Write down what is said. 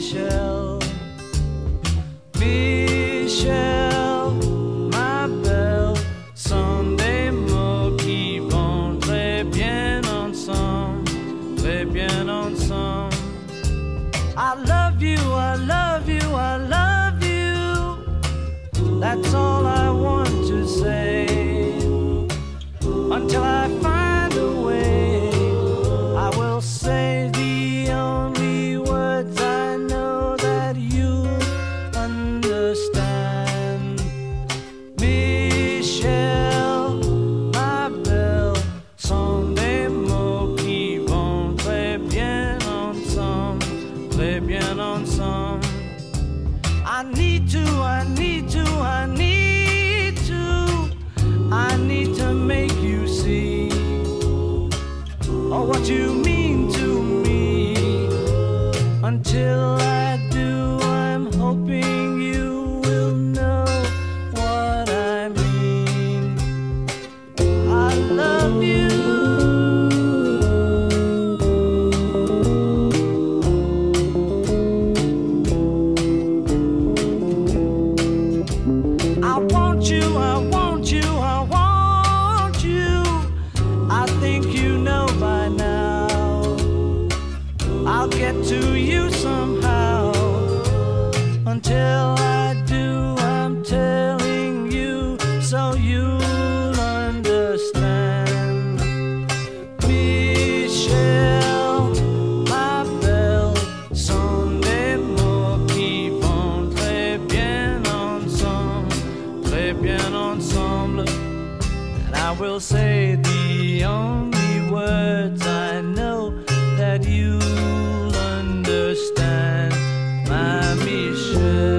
Michel. Michel, ma belle, sont des mots qui vont très bien ensemble, très bien ensemble. I love you, I love you, I love you. That's all I want to say. Until I find a way, I will say the only words I know that you understand. Michel, ma belle, sont des mots qui vont très bien ensemble, très bien ensemble. I need to, I need to, I need to, I need to make you see oh, what you mean to me. Until I do, I'm hoping you will know what I mean. I love you. I want you, I want you, I want you. I think you know by now. I'll get to you somehow. Until I do, I'm telling you so you'll understand. Michel, ma belle, sont des mots qui vont très bien ensemble, très bien ensemble. And I will say the only words I know that you'll understand, my Michel.